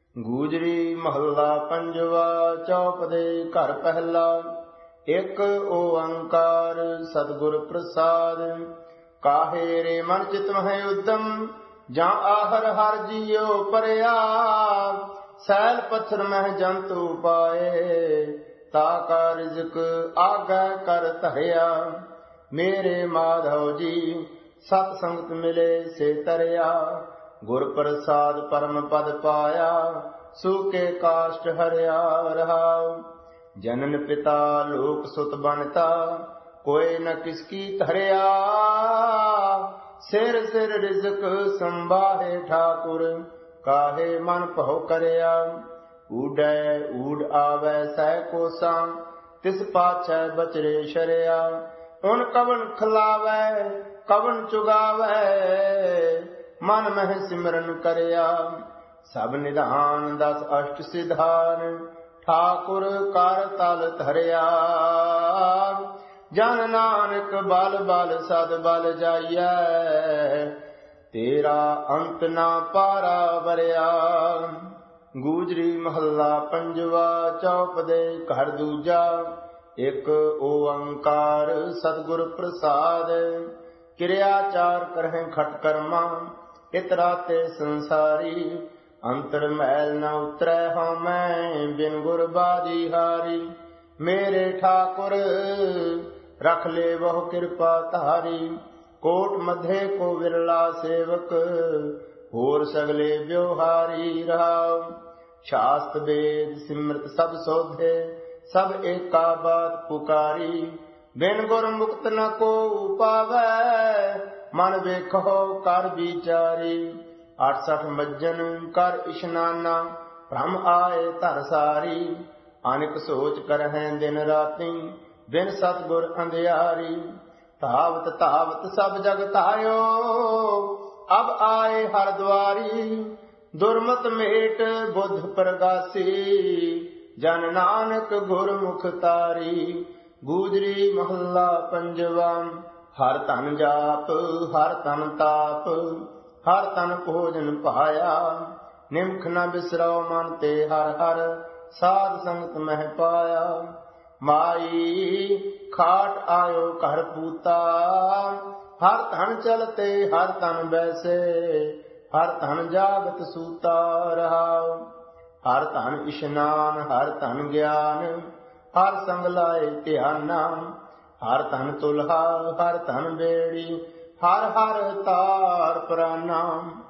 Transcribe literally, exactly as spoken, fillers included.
ਗੂਜਰੀ ਮਹੱਲਾ ਪੰਜਵਾ। ਚੌਪ ਦੇ ਘਰ ਪਹਿਲਾ। ਇੱਕ ਓੰਕਾਰ ਸਤਿਗੁਰ ਪ੍ਰਸਾਦ। ਕਾਹੇ ਰੇ ਮਨ ਚਿਤ ਮਹਿ ਉਦਮ, ਜਾਂ ਆਹਰ ਹਰ ਜੀਉ ਪਰਿਆ। ਸੈਲ ਪੱਥਰ ਮਹਿ ਜੰਤੂ ਪਾਏ, ਤਾ ਕਾ ਰਿਜ਼ਕ ਆਗੈ ਕਰ ਧਰਿਆ। ਮੇਰੇ ਮਾਧਵ ਜੀ ਸਤ ਸੰਗਤ ਮਿਲੇ ਸੇ ਤਰਿਆ। ਗੁਰ ਪ੍ਰਸਾਦ ਪਰਮ ਪਦ ਪਾਇਆ, ਸੂਕੇ ਕਾਸ਼ਟ ਹਰਿਆ ਰਹਾਉ। ਜਨਨ ਪਿਤਾ ਲੋਕ ਸੁਤ ਬਣਤਾ, ਕੋਇ ਨ ਕਿਸ ਕੀ ਧਰਿਆ। ਸਿਰ ਸਿਰ ਰਿਜ਼ਕ ਸੰਭਾਹੇ ਠਾਕੁਰ, ਕਾਹੇ ਮਨ ਭਉ ਕਰਿਆ। ਊਡੈ ਊਡ ਆਵੈ ਸਹਿ ਕੋਸਾਂ, ਤਿਸ ਪਾਛੈ ਬਚਰੇ ਸ਼ਰਿਆ। ਉਨ ਕਵਨ ਖਿਲਾਵੈ ਕਵਨ ਚੁਗਾਵੈ, ਮਨ ਮਹਿ ਸਿਮਰਨ ਕਰਿਆ। ਸਭ ਨਿਧਾਨ ਦਸ ਅਸ਼ਟ ਸਿਧਾਨ, ਠਾਕੁਰ ਕਰ ਤਲ ਧਰਿਆ। ਜਨ ਨਾਨਕ ਬਲ ਬਲ ਸਦ ਬਲ ਜਾਈਐ, ਤੇਰਾ ਅੰਤ ਨਾ ਪਾਰਾ ਵਰਿਆ। ਗੂਜਰੀ ਮਹੱਲਾ ਪੰਜਵਾ। ਚੌਪ ਦੇ ਘਰ ਦੂਜਾ। ਇੱਕ ਓੰਕਾਰ ਸਤਿਗੁਰ ਪ੍ਰਸਾਦ। ਕਿਰਿਆਚਾਰ ਕਰਹਿ ਖਟ ਕਰਮਾ, ਇਤਰਾ ਤੇ ਸੰਸਾਰੀ। ਅੰਤਰ ਮੈਲ ਨ ਉਤਰੈ ਹਉਮੈ, ਬਿਨ ਗੁਰ ਬਾਜੀ ਹਾਰੀ। ਮੇਰੇ ਠਾਕੁਰ ਰਖ ਲੈ ਬਹੁ ਕਿਰਪਾ ਧਾਰੀ। ਕੋਟ ਮਧੇ ਕੋ ਵਿਰਲਾ ਸੇਵਕ, ਹੋਰ ਸਗਲੇ ਵਿਵਹਾਰੀ ਰਹਾਉ। ਸ਼ਾਸਤ ਵੇਦ ਸਿਮਰਤ ਸਭ ਸੋਧੇ, ਸਭ ਏਕਾ ਬਾਤ ਪੁਕਾਰੀ। ਬਿਨ ਗੁਰ ਮੁਕਤ ਨ ਕੋ ਪਾਵੈ, ਮਨ ਵੇਖੋ ਕਰ ਵਿਚਾਰੀ। ਅੱਠ ਸਠ ਮੱਜਨ ਕਰ ਇਸ਼ਨਾਨਾ, ਭ੍ਰਮ ਆਏ ਧਰ ਸਾਰੀ। ਅਨਿਕ ਸੋਚ ਕਰਹਿ ਦਿਨ ਰਾਤੀ, ਬਿਨ ਸਤਿਗੁਰ ਅੰਧਿਆਰੀ। ਧਾਵਤ ਧਾਵਤ ਸਭ ਜਗ ਧਾਇਓ, ਅਬ ਆਏ ਹਰ ਦੁਆਰੀ। ਦੁਰਮਤ ਮੇਟ ਬੁੱਧ ਪ੍ਰਗਾਸੀ, ਜਨ ਨਾਨਕ ਗੁਰਮੁਖ ਤਾਰੀ। ਗੂਜਰੀ ਮਹੱਲਾ ਪੰਜਵਾ। ਹਰ ਧਨ ਜਾਪ ਹਰ ਧਨ ਤਾਪ, ਹਰ ਧਨ ਭੋਜਨ ਪਾਇਆ। ਨਿਮਖ ਨ ਬਿਸਰਉ ਮਨ ਤੇ ਹਰ ਹਰ, ਸਾਧ ਸੰਗਤ ਮਹਿ ਪਾਇਆ। ਮਾਈ ਖਾਟ ਆਇਓ ਘਰ ਪੂਤਾ, ਹਰ ਧਨ ਚਲਤੇ ਹਰ ਧਨ ਬੈਸੇ। ਹਰ ਧਨ ਜਾਗਤ ਸੂਤਾ ਰਹਾਉ। ਹਰ ਧਨ ਇਸ਼ਨਾਨ ਹਰ ਧਨ ਗਿਆਨ, ਹਰ ਸੰਗ ਲਾਏ ਧਿਆਨਾ। ਹਰ ਧਨ ਤੁਲਹਾ ਹਰ ਧਨ ਬੇੜੀ, ਹਰ ਹਰ ਤਾਰ ਪ੍ਰਾਨਾ।